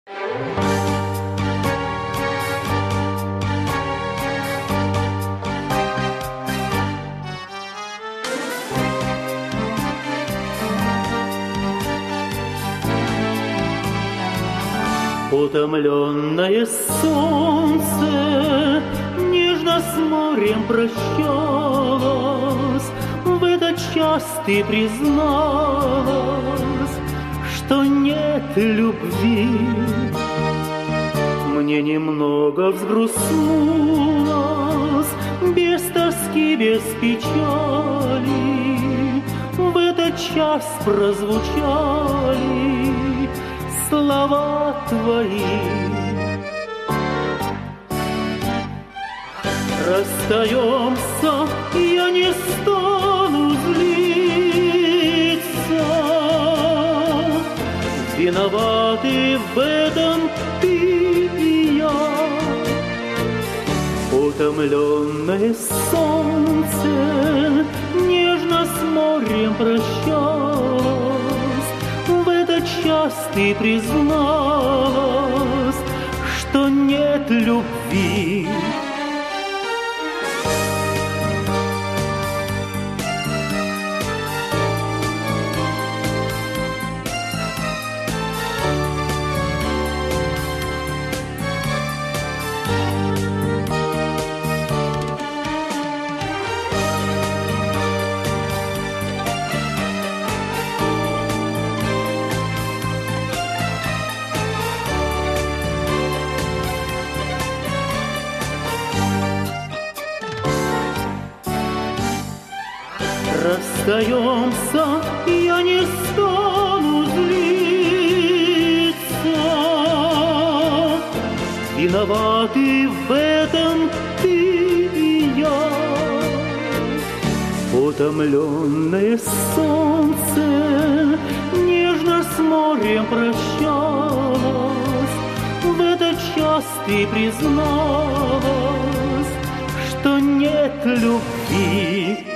Утомленное солнце нежно с морем прощалось. В этот час ты призналась, что нет любви. Мне немного взгрустнулось, без тоски, без печали. В этот час прозвучали слова твои. Расстаемся, я не стану злиться. Виноваты в этом ты и я. Утомленное солнце нежно с морем прощалось. В этот час ты призналась, что нет любви. Расстаемся, я не стану злиться. Виноваты в этом ты и я. Утомленное солнце нежно с морем прощалось. В этот час ты призналась, что нет любви.